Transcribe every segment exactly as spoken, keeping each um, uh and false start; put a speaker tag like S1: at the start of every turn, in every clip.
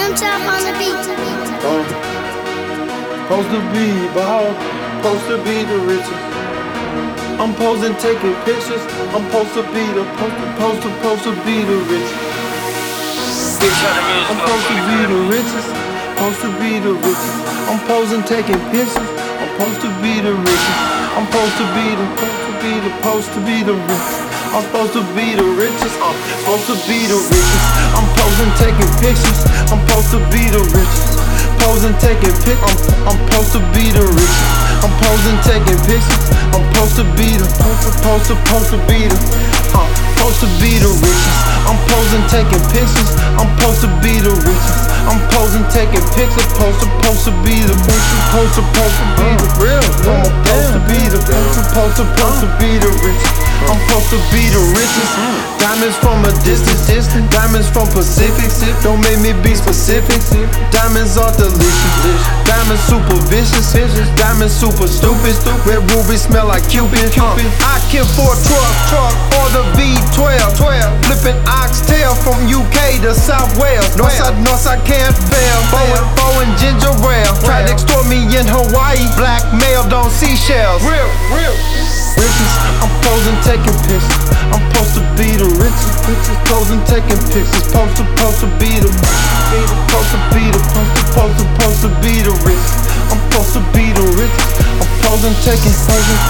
S1: Slim Chop on the beat.
S2: Uh, supposed to be bald, supposed to be the richest. I'm posing, taking pictures. I'm supposed to be the supposed to, supposed to be the richest. I'm supposed to be the richest. Supposed to be the richest. I'm posing, taking pictures. I'm supposed to be the richest. I'm supposed to be the supposed to be the supposed to be the richest. I'm supposed to be the richest. I'm supposed to be the richest. I'm posing, taking pictures. I'm supposed to be the richest. Posing, taking pic. I'm I'm supposed to be the richest. I'm posing, taking pictures. I'm supposed to be the supposed to supposed to be the uh, supposed to be the richest. I'm posing, taking pictures. I'm supposed to be the richest. I'm posing, taking pictures. Supposed to supposed to be the supposed to supposed to be the real. I'm supposed to be the supposed to supposed to be the richest. I'm supposed to be the richest. Diamonds from a distance, distant. Diamonds from Pacific. Don't make me be specific. Diamonds are delicious. Diamonds super vicious. Diamonds super stupid. Red rubies smell like Cupid. Uh, I can afford truck, truck, or the V twelve. Flipping oxtail from U K to South Wales. Northside, Northside can't fail. Bowen, Bowen, ginger ale. Tried to extort me in Hawaii. Blackmailed on seashells. Real, real. Riches, I'm posing, taking pictures. I'm supposed to be the richest. Riches, posing, taking pictures. Supposed to, supposed to be the supposed to be the supposed to, supposed to, supposed to be the richest. I'm supposed to be the richest. I'm posing, taking, posing,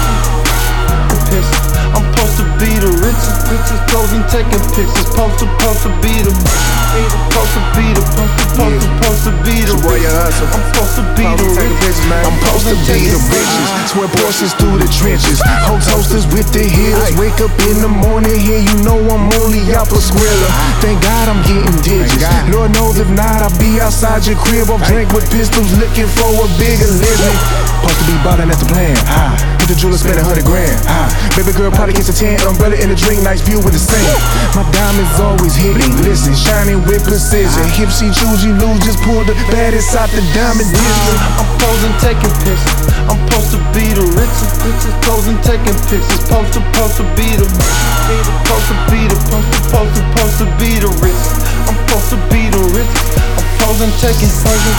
S2: pictures. I'm supposed to be the richest. Riches, posing, taking pictures. Supposed to, supposed to be the supposed to be the supposed to, supposed to, supposed to be the richest. I'm supposed to be the richest.
S3: I'm supposed to be the richest. Swear Porsches through the trenches. Whole toasters with the hitters. Wake up in the morning here, you know I'm only out for Skrilla. Thank God I'm getting digits. Lord knows if not, I'll be outside your crib off drink with pistols looking for a bigger living. Supposed to be ballin', that's the plan. Ah, with the jeweler spend a hundred grand. Ah, baby girl probably gets a tan umbrella in the drink, nice view with the sand. My diamonds always hitting, glisten, shining with precision. If she choose, you lose, just pull the baddest out the diamond district.
S2: I'm posing, taking pictures. I'm supposed to be the richest. Richest, posing, taking pictures. Supposed to, supposed to be the supposed to be the supposed to, supposed to, supposed to be the richest. I'm supposed to be the richest. I'm posing, taking, posing,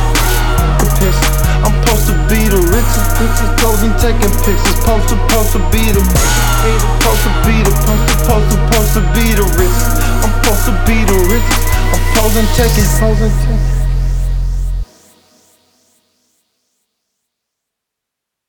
S2: pictures. I'm supposed to be the richest. Richest, posing, taking pictures. Supposed to, supposed to be the supposed to be the supposed to, supposed to, supposed to be the richest. I'm supposed to be the richest. I'm posing, taking, posing, taking.